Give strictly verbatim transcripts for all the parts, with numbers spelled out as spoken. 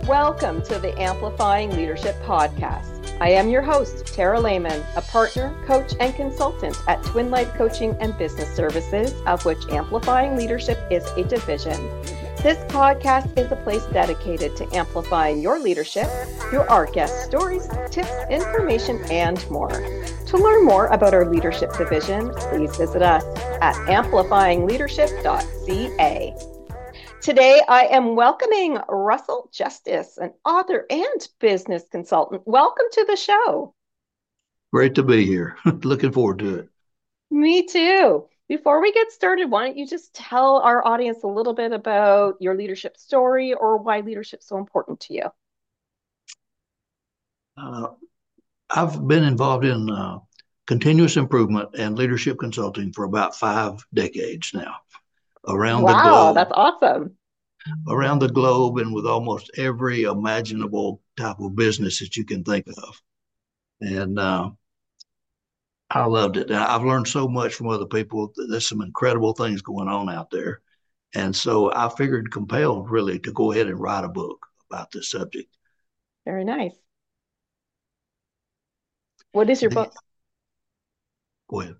Welcome to the Amplifying Leadership Podcast. I am your host, Tara Lehman, a partner, coach, and consultant at Twin Life Coaching and Business Services, of which Amplifying Leadership is a division. This podcast is a place dedicated to amplifying your leadership through our guest stories, tips, information, and more. To learn more about our leadership division, please visit us at amplifying leadership dot c a. Today, I am welcoming Russell Justice, an author and business consultant. Welcome to the show. Great to be here. Looking forward to it. Me too. Before we get started, why don't you just tell our audience a little bit about your leadership story or why leadership is so important to you? Uh, I've been involved in uh, continuous improvement and leadership consulting for about five decades now. Around wow, the globe. That's awesome. Around the globe and with almost every imaginable type of business that you can think of. And uh, I loved it. I've learned so much from other people. There's some incredible things going on out there. And so I figured compelled really to go ahead and write a book about this subject. Very nice. What is your the, book? Go ahead.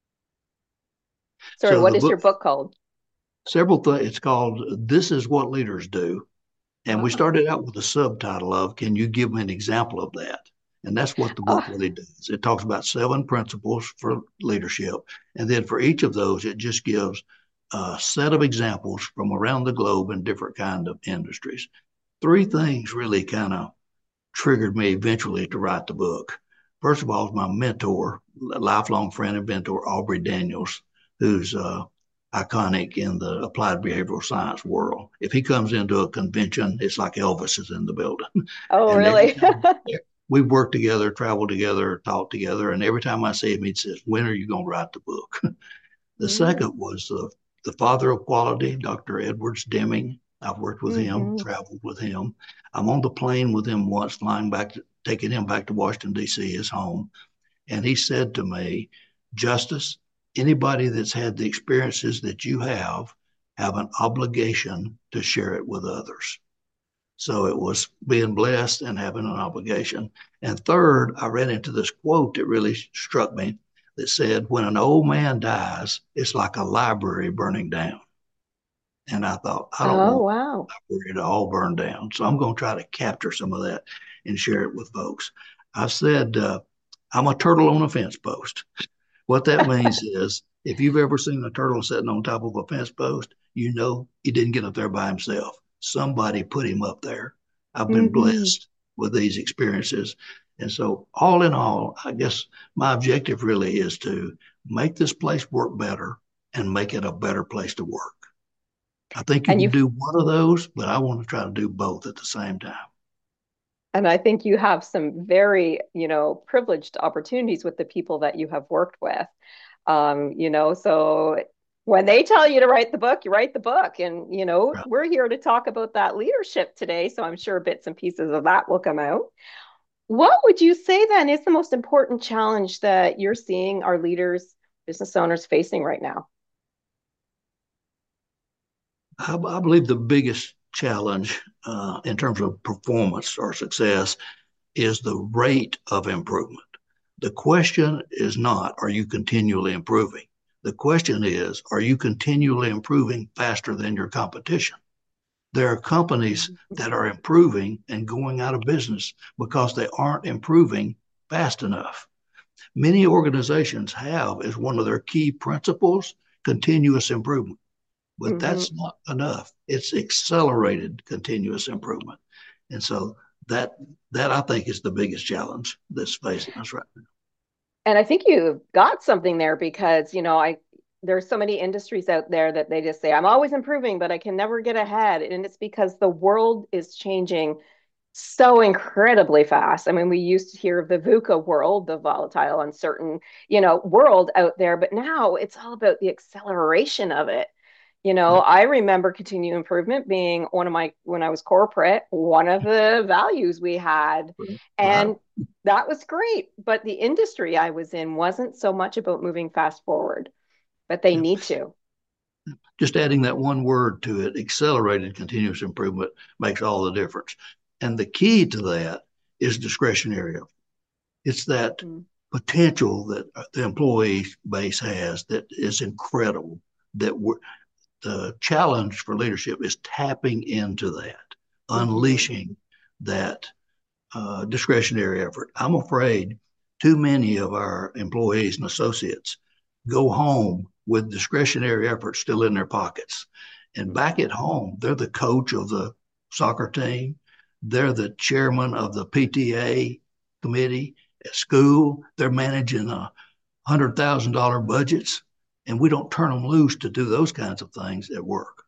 Sorry, so what is book, your book called? Several things. It's called This Is What Leaders Do. And oh. we started out with a subtitle of, Can you give me an example of that? And that's what the book oh. really does. It talks about seven principles for leadership. And then for each of those, it just gives a set of examples from around the globe in different kind of industries. Three things really kind of triggered me eventually to write the book. First of all, my mentor, lifelong friend and mentor, Aubrey Daniels, who's uh, iconic in the applied behavioral science world. If he comes into a convention, it's like Elvis is in the building. Oh, and really? We've worked together, traveled together, talked together, and every time I see him, he says, when are you going to write the book? The mm-hmm. second was the, the father of quality, Doctor Edwards Deming. I've worked with mm-hmm. him, traveled with him. I'm on the plane with him once, flying back, to, taking him back to Washington, D C, his home. And he said to me, Justice, anybody that's had the experiences that you have, have an obligation to share it with others. So it was being blessed and having an obligation. And third, I ran into this quote that really struck me that said, when an old man dies, it's like a library burning down. And I thought, I don't oh, want wow. the library to all burn down. So I'm going to try to capture some of that and share it with folks. I said, uh, I'm a turtle on a fence post. What that means is if you've ever seen a turtle sitting on top of a fence post, you know he didn't get up there by himself. Somebody put him up there. I've been mm-hmm. blessed with these experiences. And so all in all, I guess my objective really is to make this place work better and make it a better place to work. I think you and can do one of those, but I want to try to do both at the same time. And I think you have some very, you know, privileged opportunities with the people that you have worked with. Um, you know, so when they tell you to write the book, you write the book. And, you know, right. we're here to talk about that leadership today. So I'm sure bits and pieces of that will come out. What would you say then is the most important challenge that you're seeing our leaders, business owners facing right now? I, I believe the biggest challenge uh, in terms of performance or success is the rate of improvement. The question is not, are you continually improving? The question is, are you continually improving faster than your competition? There are companies that are improving and going out of business because they aren't improving fast enough. Many organizations have as one of their key principles, continuous improvement. But mm-hmm. that's not enough. It's accelerated continuous improvement. And so that, that I think is the biggest challenge that's facing us right now. And I think you've got something there because, you know, I there's so many industries out there that they just say, I'm always improving, but I can never get ahead. And it's because the world is changing so incredibly fast. I mean, we used to hear of the VUCA world, the volatile, uncertain, you know, world out there, but now it's all about the acceleration of it. You know, I remember continuous improvement being one of my, when I was corporate, one of the values we had. And wow. that was great. But the industry I was in wasn't so much about moving fast forward, but they yeah. need to. Just adding that one word to it, accelerated continuous improvement, makes all the difference. And the key to that is discretionary effort. It's that Mm. potential that the employee base has that is incredible. That we're, the challenge for leadership is tapping into that, Mm-hmm. unleashing that uh, discretionary effort. I'm afraid too many of our employees and associates go home with discretionary effort still in their pockets. And back at home, they're the coach of the soccer team, they're the chairman of the P T A committee at school, they're managing a one hundred thousand dollars budgets, and we don't turn them loose to do those kinds of things at work.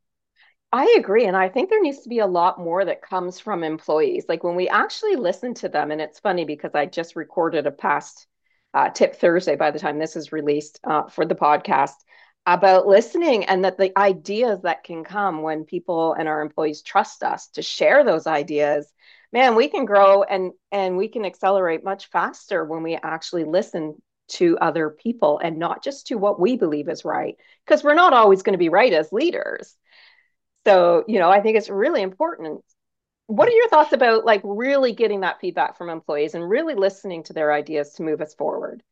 I agree. And I think there needs to be a lot more that comes from employees. Like when we actually listen to them, and it's funny because I just recorded a past uh, Tip Thursday by the time this is released uh, for the podcast about listening and that the ideas that can come when people and our employees trust us to share those ideas, man, we can grow and and we can accelerate much faster when we actually listen to other people and not just to what we believe is right, because we're not always going to be right as leaders. So, you know, I think it's really important. What are Yeah. your thoughts about like really getting that feedback from employees and really listening to their ideas to move us forward?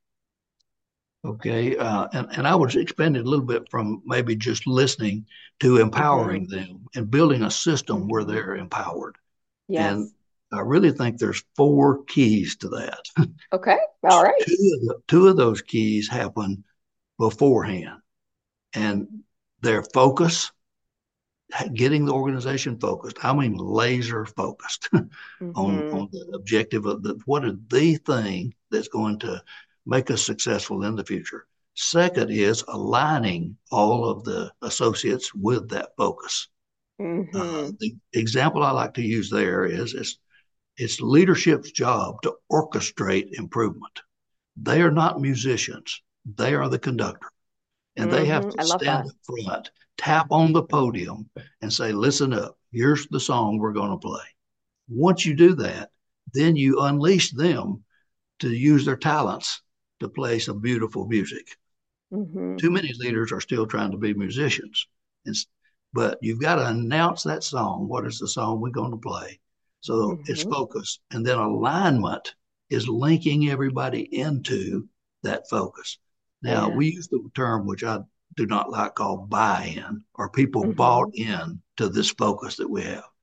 Okay. Uh, and, and I would expand it a little bit from maybe just listening to Mm-hmm. empowering them and building a system where Mm-hmm. they're empowered. And Yes. I really think there's four keys to that. Okay. All right. two, of the, two of those keys happen beforehand, and their focus, getting the organization focused. I mean, laser focused on, Mm-hmm. on the objective of the, what is the thing that's going to make us successful in the future. Second is aligning all of the associates with that focus. Uh, Mm-hmm. the example I like to use there is, is it's leadership's job to orchestrate improvement. They are not musicians, they are the conductor. And they have Mm-hmm. to I love stand that. up front, tap on the podium, and say, listen up, here's the song we're going to play. Once you do that, then you unleash them to use their talents to play some beautiful music. Mm-hmm. Too many leaders are still trying to be musicians. It's, but you've got to announce that song. What is the song we're going to play? So it's Mm-hmm. focus. And then alignment is linking everybody into that focus. Now, Yeah. we use the term, which I do not like, called buy in, or people bought Mm-hmm. in to this focus that we have.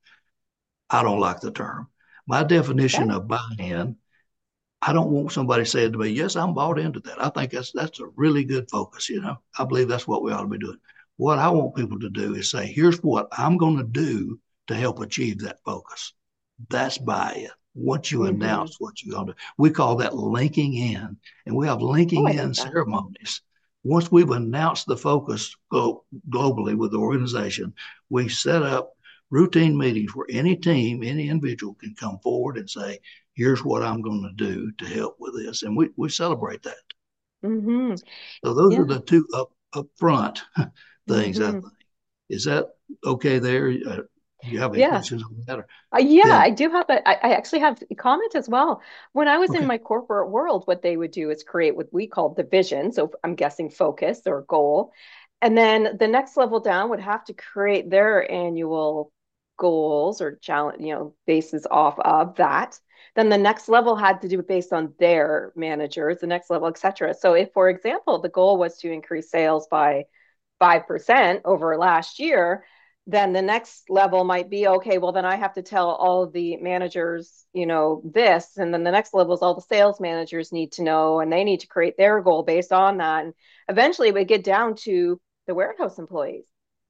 I don't like the term. My Okay. definition of buy in, I don't want somebody saying to me, "Yes, I'm bought into that. I think that's that's a really good focus." You know, I believe that's what we ought to be doing. What I want people to do is say, "Here's what I'm going to do to help achieve that focus." That's buy-in. Once you Mm-hmm. announce what you're going to do, we call that linking in, and we have Oh, linking I in like that. ceremonies. Once we've announced the focus glo- globally with the organization, we set up routine meetings where any team, any individual can come forward and say, here's what I'm going to do to help with this. And we, we celebrate that. Mm-hmm. So those are Yeah. the two up, up front things, I Mm-hmm. think. Is that okay there? Uh, do you have any Yeah. questions on that? Or Uh, yeah, then, I do have a, I, I actually have a comment as well. When I was in okay, my corporate world, what they would do is create what we call the vision. So I'm guessing focus or goal. And then the next level down would have to create their annual goals or challenge, you know, bases off of that. Then the next level had to do it based on their managers, the next level, et cetera. So if, for example, the goal was to increase sales by five percent over last year, then the next level might be okay, well, then I have to tell all of the managers, you know, this. And then the next level is all the sales managers need to know and they need to create their goal based on that. And eventually we get down to the warehouse employees.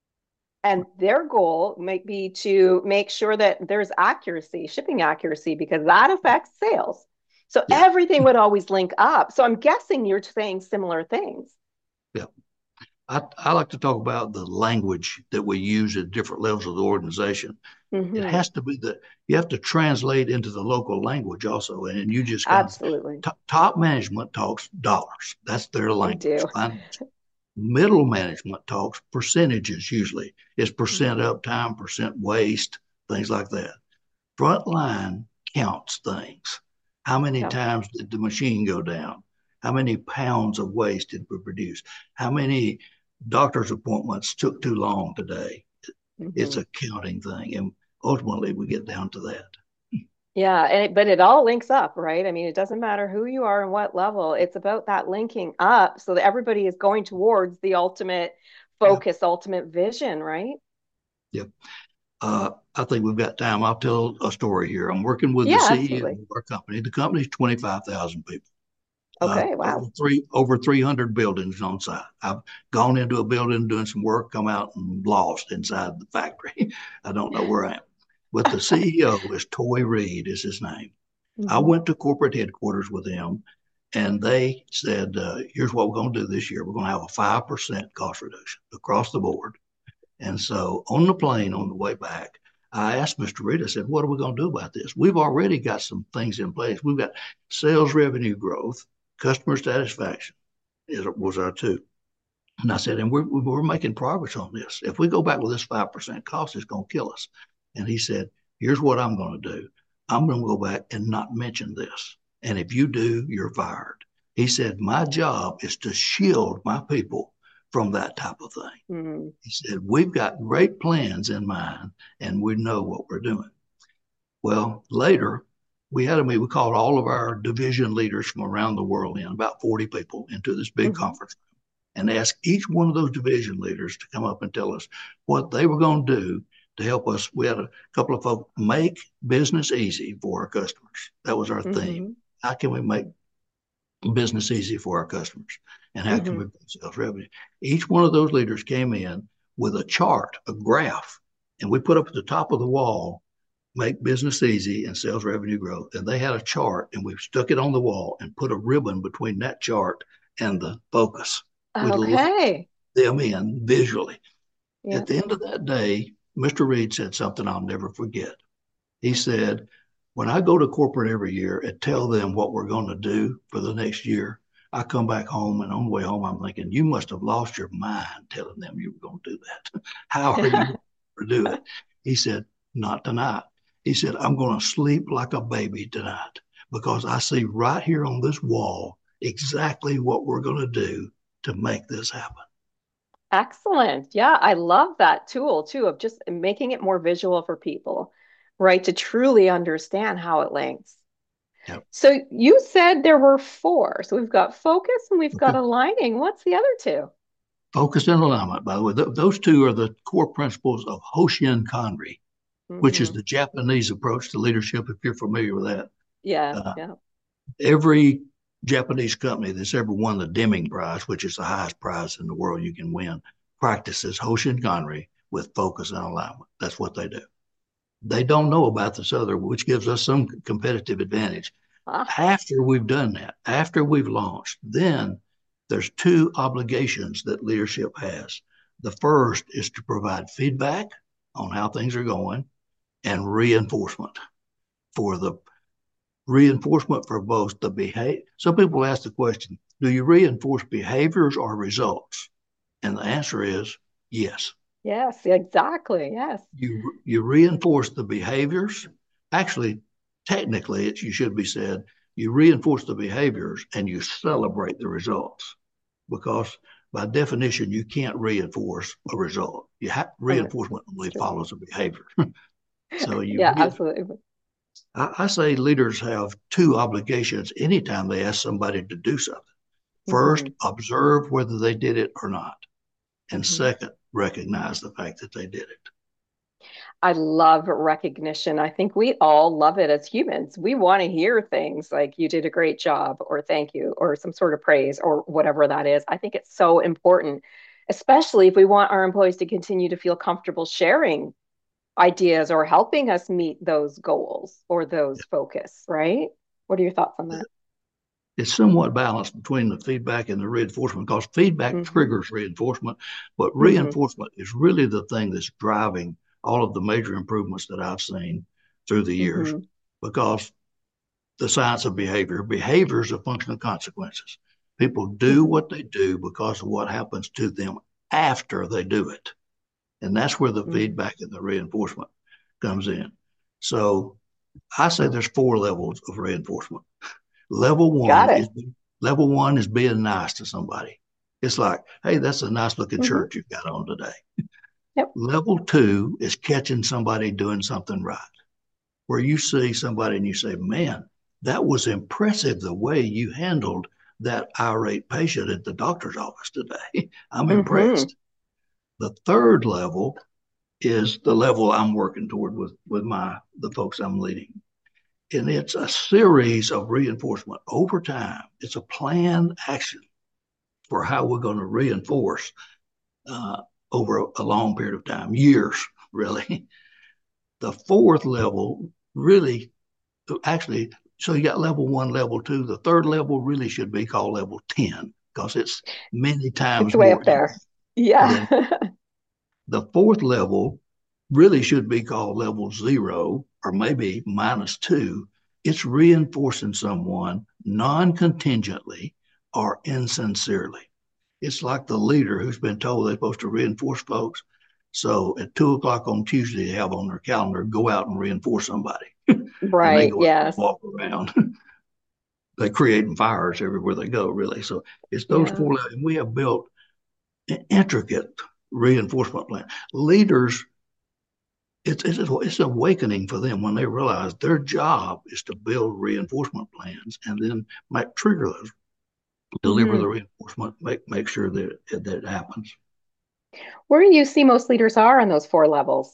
And their goal might be to make sure that there's accuracy, shipping accuracy, because that affects sales. So yeah, everything would always link up. So I'm guessing you're saying similar things. yeah. I, I like to talk about the language that we use at different levels of the organization. It Mm-hmm. has to be that you have to translate into the local language also. And you just kind of, Absolutely. t- top management talks dollars. That's their They language. do. Middle management talks percentages usually. It's percent Mm-hmm. uptime, percent waste, things like that. Frontline counts things. How many Yeah. times did the machine go down? How many pounds of waste did we produce? How many doctor's appointments took too long today? It's Mm-hmm. a counting thing. And ultimately, we get down to that. Yeah, and it, but it all links up, right? I mean, it doesn't matter who you are and what level. It's about that linking up so that everybody is going towards the ultimate Yeah. focus, ultimate vision, right? Yep. Uh, I think we've got time. I'll tell a story here. I'm working with the Yeah, C E O absolutely. of our company. The company's twenty-five thousand people. Uh, Okay, over wow. three over three hundred buildings on site. I've gone into a building doing some work, come out and lost inside the factory. I don't know where I am. But the C E O is Toy Reed, is his name. I Hmm. went to corporate headquarters with him, and they said, uh, "Here's what we're going to do this year. We're going to have a five percent cost reduction across the board." And so on the plane on the way back, I asked Mister Reed, I said, "What are we going to do about this? We've already got some things in place. We've got sales revenue growth, customer satisfaction is, was our two." And I said, "And we're, we're making progress on this. If we go back with this five percent cost, it's going to kill us." And he said, "Here's what I'm going to do. I'm going to go back and not mention this. And if you do, you're fired." He said, "My job is to shield my people from that type of thing." Hmm. He said, "We've got great plans in mind and we know what we're doing." Well, later, we had a meeting. We called all of our division leaders from around the world in, about forty people, into this big Hmm. conference and asked each one of those division leaders to come up and tell us what they were going to do to help us. We had a couple of folks make business easy for our customers. That was our theme. Hmm. How can we make business easy for our customers? And how can we Hmm. bring sales revenue? Each one of those leaders came in with a chart, a graph, and we put up at the top of the wall, make business easy and sales revenue growth. And they had a chart and we stuck it on the wall and put a ribbon between that chart and the focus. We linked Okay. them in visually. Yeah. At the end of that day, Mister Reed said something I'll never forget. He said, "When I go to corporate every year and tell them what we're going to do for the next year, I come back home and on the way home, I'm thinking, you must have lost your mind telling them you were going to do that. How are you going to do it?" He said, "Not tonight." He said, "I'm going to sleep like a baby tonight because I see right here on this wall exactly what we're going to do to make this happen." Excellent. Yeah, I love that tool too of just making it more visual for people, right? To truly understand how it links. Yep. So you said there were four. So we've got focus and we've got Okay. aligning. What's the other two? Focus and alignment, by the way, th- those two are the core principles of Hoshin Kanri, which is Hmm. the Japanese approach to leadership, if you're familiar with that. Yeah, Uh, yeah. every Japanese company that's ever won the Deming Prize, which is the highest prize in the world you can win, practices Hoshin Kanri with focus and alignment. That's what they do. They don't know about this other, which gives us some competitive advantage. Ah, After we've done that, after we've launched, then there's two obligations that leadership has. The first is to provide feedback on how things are going and reinforcement for the reinforcement for both the behavior. Some people ask the question, do you reinforce behaviors or results? And the answer is yes. yes, exactly. Yes. You you reinforce the behaviors. Actually, technically, it you should be said you reinforce the behaviors and you celebrate the results because by definition you can't reinforce a result. You have Oh, reinforcement it's only true. follows a behavior. So you Yeah, re, absolutely. I, I say leaders have two obligations anytime they ask somebody to do something. First, Hmm. observe whether they did it or not. And Hmm. second, recognize the fact that they did it. I love recognition. I think we all love it as humans. We want to hear things like you did a great job or thank you or some sort of praise or whatever that is. I think it's so important, especially if we want our employees to continue to feel comfortable sharing ideas or helping us meet those goals or those focus, right? What are your thoughts on that? It's somewhat balanced between the feedback and the reinforcement because feedback Hmm. triggers reinforcement, but Hmm. reinforcement is really the thing that's driving all of the major improvements that I've seen through the years Hmm. because the science of behavior, behavior is a function of consequences. People do Hmm. what they do because of what happens to them after they do it. And that's where the Hmm. feedback and the reinforcement comes in. So I say there's four levels of reinforcement. Level Got one is it. level one is being nice to somebody. It's like, hey, that's a nice looking Hmm. shirt you've got on today. Yep. Level two is catching somebody doing something right. where you see somebody and you say, man, that was impressive the way you handled that irate patient at the doctor's office today. I'm Mm-hmm. impressed. The third level is the level I'm working toward with, with my the folks I'm leading. And it's a series of reinforcement over time. It's a planned action for how we're going to reinforce uh, over a long period of time, years, really. The fourth level really, actually, so you got level one, level two. The third level really should be called level ten because it's many It's times way more up there. Yeah. than the fourth level really should be called level zero or maybe minus two. It's reinforcing someone non contingently or insincerely. It's like the leader who's been told they're supposed to reinforce folks. So at two o'clock on Tuesday, they have on their calendar, go out and reinforce somebody. And they Right. go out and Yes. walk around. They're creating fires everywhere they go, really. So it's those Yeah. four levels. And we have built an intricate reinforcement plan. Leaders, it's, it's, it's an awakening for them when they realize their job is to build reinforcement plans and then might trigger those, deliver the Mm-hmm. reinforcement, make, make sure that, that it happens. Where do you see most leaders are on those four levels?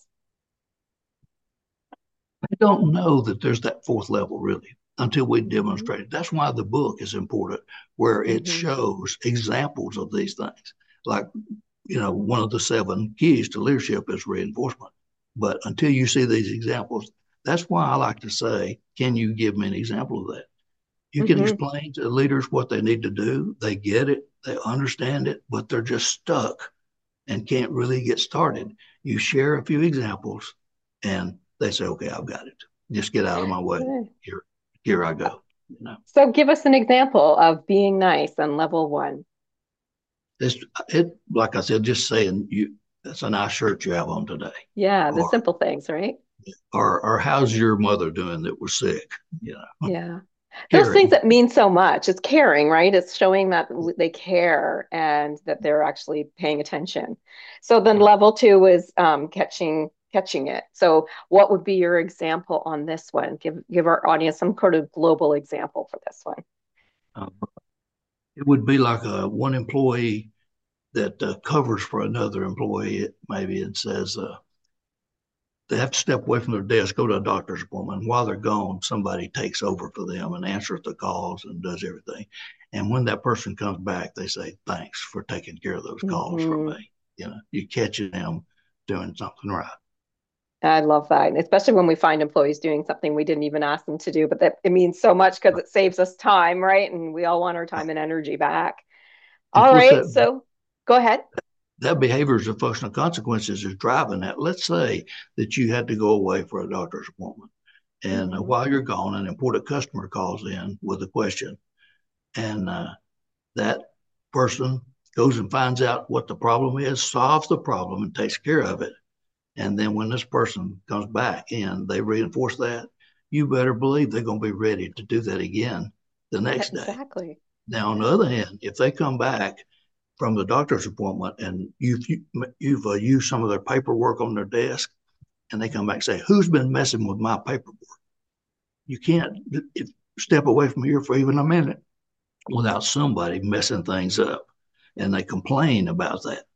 I don't know that there's that fourth level really until we Mm-hmm. demonstrate it. That's why the book is important, where it Mm-hmm. shows examples of these things. Like, you know, one of the seven keys to leadership is reinforcement. But until you see these examples, that's why I like to say, can you give me an example of that? You can Mm-hmm. explain to leaders what they need to do. They get it, they understand it, but they're just stuck and can't really get started. You share a few examples and they say, okay, I've got it. Just get out of my way. Okay. Here, here I go. You know, So give us an example of being nice on level one. it's it like I said, just saying you that's a nice shirt you have on today. Yeah, the Or simple things, right? or or how's your mother doing that was sick? You know, Yeah. Those things caring. that mean so much. It's caring, right? It's showing that they care and that they're actually paying attention. So then Right. level two is um, catching catching it. So what would be your example on this one? Give give our audience some sort of global example for this one. Uh, it would be like a one employee that uh, covers for another employee, maybe, and says, uh, they have to step away from their desk, go to a doctor's appointment. While they're gone, somebody takes over for them and answers the calls and does everything. And when that person comes back, they say, thanks for taking care of those calls for Hmm. me. You know, you catch them doing something right. I love that, and especially when we find employees doing something we didn't even ask them to do, but that it means so much because Right. it saves us time, right? And we all want our Right. time and energy back. If All with right, that so go ahead. that behaviors of functional consequences is driving that, let's say that you had to go away for a doctor's appointment. And uh, Hmm. while you're gone, an important customer calls in with a question. And uh, that person goes and finds out what the problem is, solves the problem, and takes care of it. And then when this person comes back in, they reinforce that. You better believe they're going to be ready to do that again the next day. Exactly. Now, on the other hand, if they come back from the doctor's appointment and you've you've uh, used some of their paperwork on their desk, and they come back and say, "Who's been messing with my paperwork?" You can't step away from here for even a minute without somebody messing things up, and they complain about that.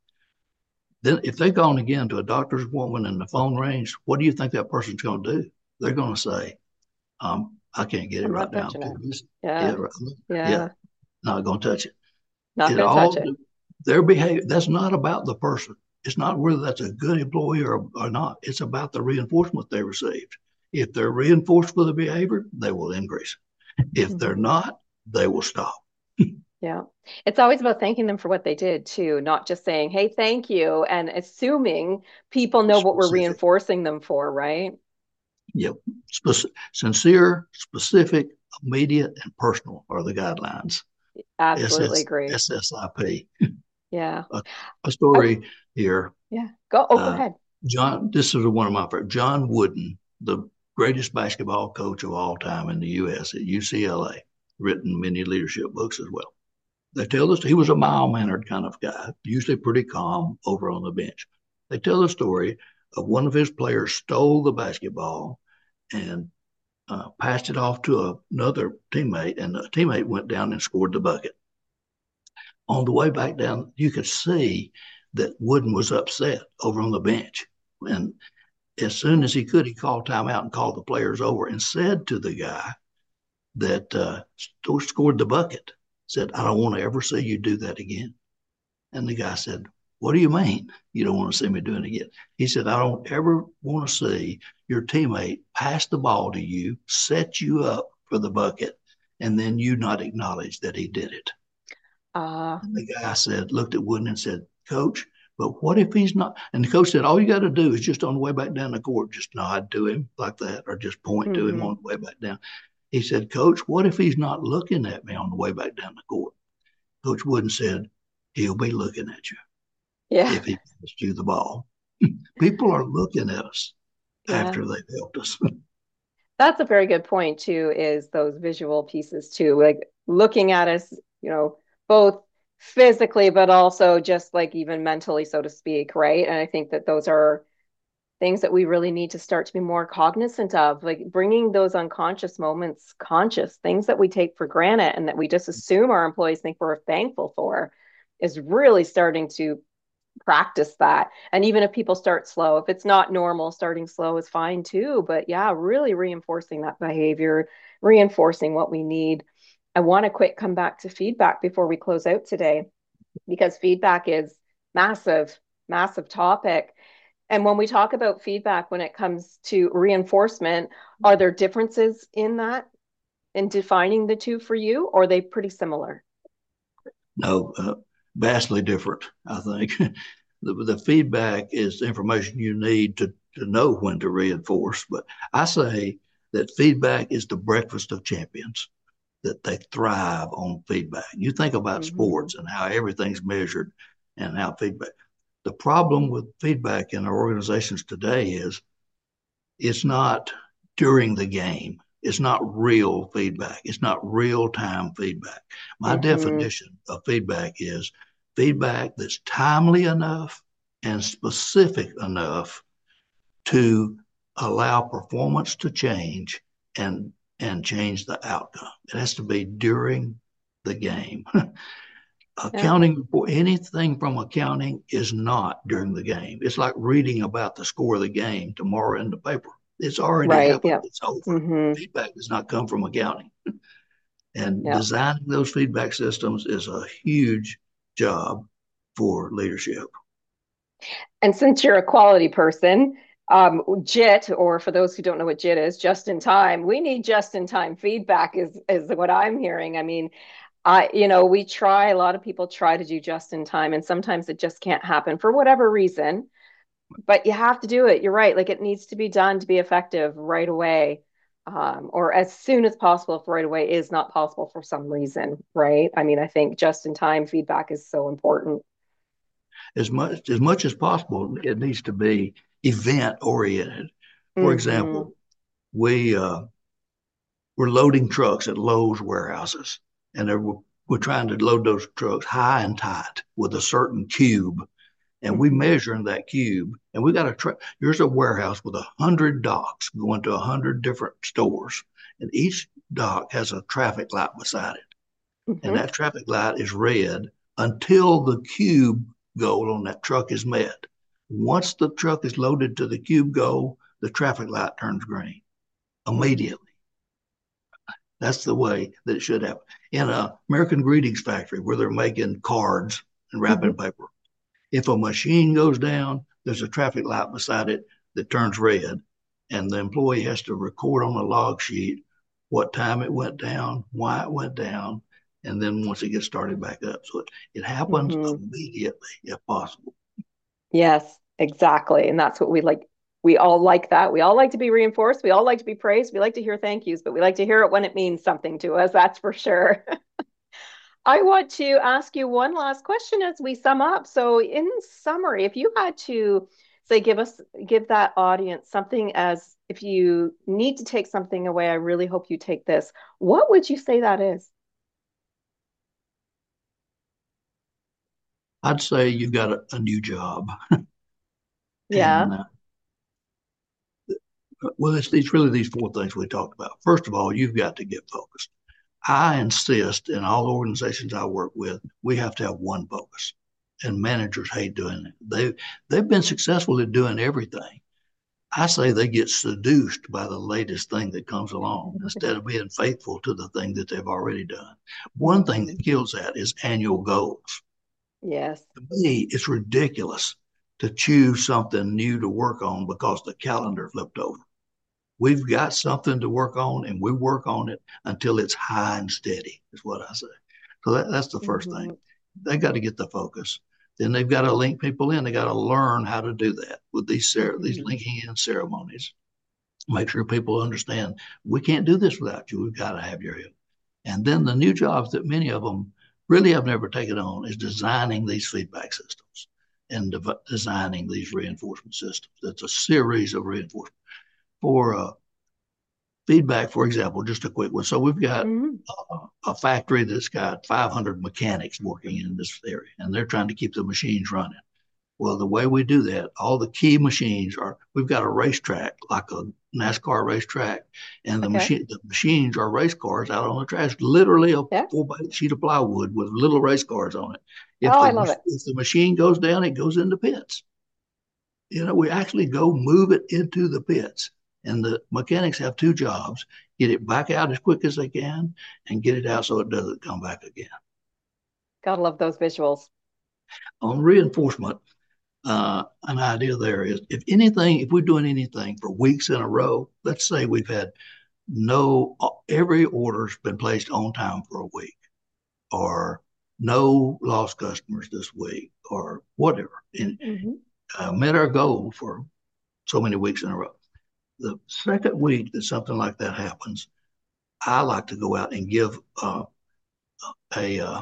Then, if they go on again to a doctor's appointment and the phone rings, what do you think that person's going to do? They're going to say, um, "I can't get it I'm right not now. touching it. Yeah, Yeah. right. Yeah, Yeah. not going to touch it." Not It going to touch all it. their behavior. That's not about the person. It's not whether that's a good employee or, or not. It's about the reinforcement they received. If they're reinforced for the behavior, they will increase. If they're Hmm. not, they will stop. Yeah. It's always about thanking them for what they did too, not just saying, hey, thank you, and assuming people know what we're Specific. reinforcing them for, right? Yep. Spec- sincere, specific, immediate, and personal are the guidelines. Absolutely S S, agree. S S I P. Yeah. A, a Oh, story here. yeah. Go. Oh, go Uh, ahead. John, this is one of my favorites. John Wooden, the greatest basketball coach of all time in the U S at U C L A, written many leadership books as well. They tell us he was a mild mannered kind of guy, usually pretty calm over on the bench. They tell the story of one of his players stole the basketball and uh, passed it off to a, another teammate, and the teammate went down and scored the bucket. On the way back down, you could see that Wooden was upset over on the bench. And as soon as he could, he called timeout and called the players over and said to the guy that uh, scored the bucket, said, I don't want to ever see you do that again. And the guy said, what do you mean you don't want to see me doing it again? He said, I don't ever want to see your teammate pass the ball to you, set you up for the bucket, and then you not acknowledge that he did it. Uh, And the guy said, looked at Wooden and said, Coach, but what if he's not? And the coach said, all you got to do is just on the way back down the court, just nod to him like that, or just point to him mm-hmm. on the way back down. He said, Coach, what if he's not looking at me on the way back down the court? Coach Wooden said, he'll be looking at you Yeah. if he passed you the ball. People are looking at us Yeah. after they've helped us. That's a very good point too, is those visual pieces too, like looking at us, you know, both physically, but also just like even mentally, so to speak, right? And I think that those are things that we really need to start to be more cognizant of, like bringing those unconscious moments conscious, things that we take for granted and that we just assume our employees think we're thankful for, is really starting to practice that. And even if people start slow, if it's not normal, starting slow is fine too. But yeah, really reinforcing that behavior, reinforcing what we need. I want to quick come back to feedback before we close out today, because feedback is massive, massive topic. And when we talk about feedback, when it comes to reinforcement, are there differences in that, in defining the two for you, or are they pretty similar? No, uh, vastly different, I think. the, the feedback is the information you need to, to know when to reinforce. But I say that feedback is the breakfast of champions, that they thrive on feedback. You think about Mm-hmm. sports and how everything's measured and how feedback. The problem with feedback in our organizations today is it's not during the game. It's not real feedback. It's not real time feedback. My Mm-hmm. definition of feedback is feedback that's timely enough and specific enough to allow performance to change and and change the outcome. It has to be during the game. Yeah. Accounting for anything from accounting is not during the game. It's like reading about the score of the game tomorrow in the paper. It's already Right. happened. Yeah. It's over. Mm-hmm. Feedback does not come from accounting. And Yeah. designing those feedback systems is a huge job for leadership. And since you're a quality person, um, JIT, or for those who don't know what JIT is, just in time, we need just in time feedback is is what I'm hearing. I mean, I, you know, we try, a lot of people try to do just in time, and sometimes it just can't happen for whatever reason, but you have to do it. You're right. Like it needs to be done to be effective right away. Um, or as soon as possible if right away is not possible for some reason, right? I mean, I think just in time feedback is so important. As much as much as possible, it needs to be event oriented. For Mm-hmm. example, we uh, we're loading trucks at Lowe's warehouses, and we're, we're trying to load those trucks high and tight with a certain cube, and we Mm-hmm. measure in that cube, and we got a truck. Here's a warehouse with a hundred docks going to a hundred different stores, and each dock has a traffic light beside it, and Mm-hmm. that traffic light is red until the cube goal on that truck is met. Once the truck is loaded to the cube goal, the traffic light turns green Mm-hmm. immediately. That's the way that it should happen. In a American Greetings factory where they're making cards and wrapping Mm-hmm. paper, if a machine goes down, there's a traffic light beside it that turns red, and the employee has to record on a log sheet what time it went down, why it went down, and then once it gets started back up. So it, it happens Mm-hmm. immediately if possible. Yes, exactly. And that's what we like. We all like that. We all like to be reinforced. We all like to be praised. We like to hear thank yous, but we like to hear it when it means something to us. That's for sure. I want to ask you one last question as we sum up. So, in summary, if you had to say, give us, give that audience something as if you need to take something away, I really hope you take this. What would you say that is? I'd say you've got a, a new job, Yeah. and uh, Well, it's, it's really these four things we talked about. First of all, you've got to get focused. I insist in all organizations I work with, we have to have one focus. And managers hate doing it. They they've been successful at doing everything. I say they get seduced by the latest thing that comes along instead of being faithful to the thing that they've already done. One thing Mm-hmm. that kills that is annual goals. Yes. To me, it's ridiculous to choose something new to work on because the calendar flipped over. We've got something to work on, and we work on it until it's high and steady, is what I say. So that, that's the first thing. Mm-hmm. They got to get the focus. Then they've got to link people in. They got to learn how to do that with these these Mm-hmm. linking in ceremonies. Make sure people understand we can't do this without you. We've got to have your help. And then the new jobs that many of them really have never taken on is designing these feedback systems and de- designing these reinforcement systems. It's a series of reinforcement for uh, feedback, for example, just a quick one. So we've got Mm-hmm. a, a factory that's got five hundred mechanics working in this area, and they're trying to keep the machines running. Well, the way we do that, all the key machines are, we've got a racetrack, like a NASCAR racetrack, and the Okay. machine, the machines are race cars out on the track, literally a Yeah. four by eight sheet of plywood with little race cars on it. If Oh, the I love it. if the machine goes down, it goes into pits. You know, we actually go move it into the pits. And the mechanics have two jobs: get it back out as quick as they can and get it out so it doesn't come back again. Gotta love those visuals. On reinforcement, uh, an idea there is if anything, if we're doing anything for weeks in a row, let's say we've had no, every order's been placed on time for a week, or no lost customers this week, or whatever, and Mm-hmm. uh, met our goal for so many weeks in a row. The second week that something like that happens, I like to go out and give uh, a uh,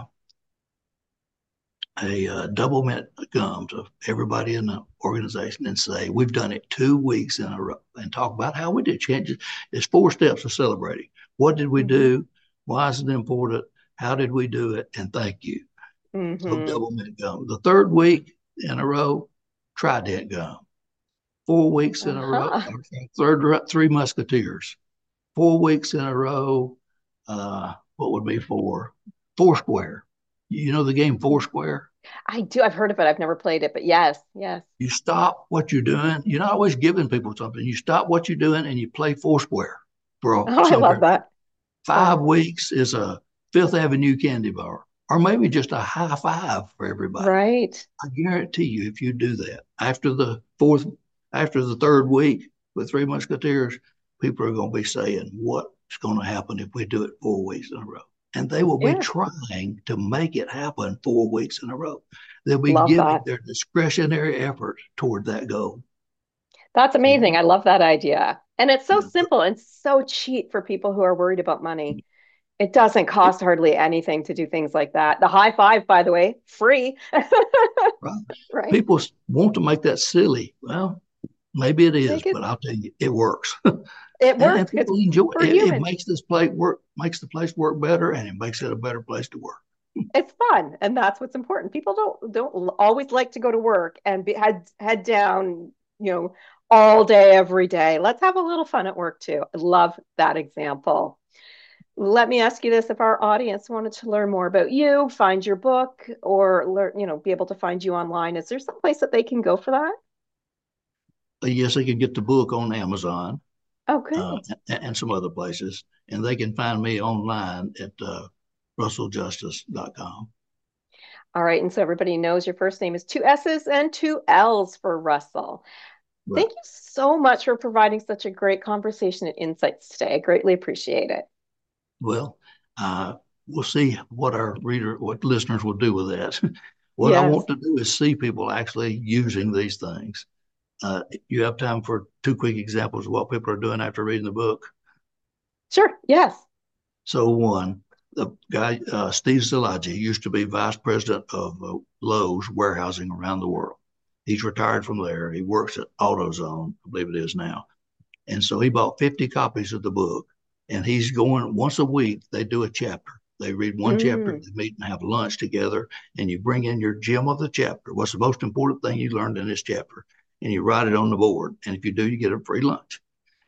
a uh, double mint gum to everybody in the organization and say we've done it two weeks in a row, and talk about how we did changes. It's four steps of celebrating. What did we Mm-hmm. do? Why is it important? How did we do it? And thank you. So Mm-hmm. double mint gum. The third week in a row, trident gum. Four weeks in a row. Uh-huh. Third, three musketeers. Four weeks in a row. Uh, what would be four? Foursquare. You know the game Foursquare? I do. I've heard of it. I've never played it, but yes, yes. You stop what you're doing. You're not always giving people something. You stop what you're doing and you play Foursquare for a Oh, I some love period. that. Five Yeah. weeks is a Fifth Avenue candy bar, or maybe just a high five for everybody. Right. I guarantee you, if you do that after the fourth, after the third week with Three Musketeers, people are going to be saying, "What's going to happen if we do it four weeks in a row?" And they will be Yeah. trying to make it happen four weeks in a row. They'll be Love giving that. their discretionary effort toward that goal. That's So, amazing. I love that idea. And it's so yeah, simple and so cheap for people who are worried about money. It doesn't cost hardly anything to do things like that. The high five, by the way, free. right. Right? People want to make that silly. Well, maybe it is, Make it but I'll tell you, it works. it and, and works. It's people enjoy for it. It humans. makes this place work, makes the place work better, and it makes it a better place to work. It's fun, and that's what's important. People don't don't always like to go to work and be head head down, you know, all day every day. Let's have a little fun at work too. I love that example. Let me ask you this: if our audience wanted to learn more about you, find your book, or learn, you know, be able to find you online, is there some place that they can go for that? Uh, yes, they can get the book on Amazon uh, Okay. and, and some other places, and they can find me online at uh, russell justice dot com. All right. And so everybody knows your first name is two S's and two L's for Russell. Right. Thank you so much for providing such a great conversation and insights today. I greatly appreciate it. Well, uh, we'll see what our reader, what listeners will do with that. What I Yes. want to do is see people actually using these things. Uh, you have time for two quick examples of what people are doing after reading the book. Sure. Yes. So one, the guy, uh, Steve Szilagyi, used to be vice president of uh, Lowe's warehousing around the world. He's retired from there. He works at AutoZone, I believe it is now. And so he bought fifty copies of the book, and he's going once a week. They do a chapter. They read one chapter, Mm, they meet and have lunch together, and you bring in your gem of the chapter. What's the most important thing you learned in this chapter? And you write it on the board. And if you do, you get a free lunch.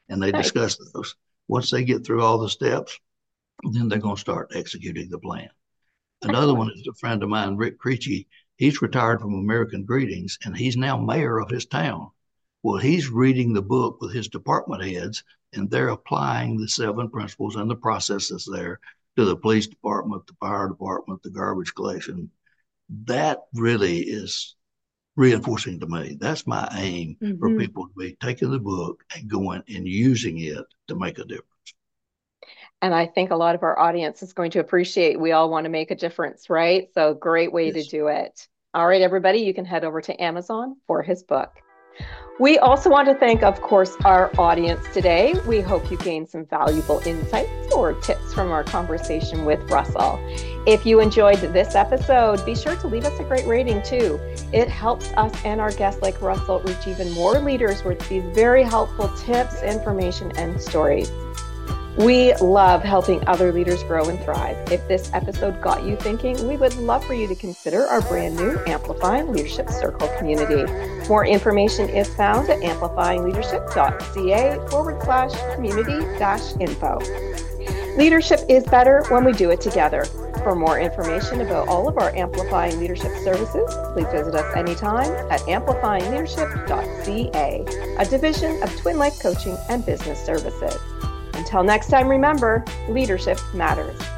and they Nice. discuss those. Once they get through all the steps, then they're going to start executing the plan. Another Excellent. one is a friend of mine, Rick Creechy. He's retired from American Greetings, and he's now mayor of his town. Well, he's reading the book with his department heads, and they're applying the seven principles and the processes there to the police department, the fire department, the garbage collection. That really is reinforcing to me. That's my aim mm-hmm. for people to be taking the book and going and using it to make a difference. And I think a lot of our audience is going to appreciate, we all want to make a difference, right? So great way yes. to do it. All right, everybody, you can head over to Amazon for his book. We also want to thank, of course, our audience today. We hope you gained some valuable insights or tips from our conversation with Russell. If you enjoyed this episode, be sure to leave us a great rating too. It helps us and our guests like Russell reach even more leaders with these very helpful tips, information, and stories. We love helping other leaders grow and thrive. If this episode got you thinking, we would love for you to consider our brand new Amplifying Leadership Circle community. More information is found at amplifyingleadership.ca forward slash community dash info. Leadership is better when we do it together. For more information about all of our Amplifying Leadership services, please visit us anytime at amplifying leadership dot c a, a division of Twin Life Coaching and Business Services. Until next time, remember, leadership matters.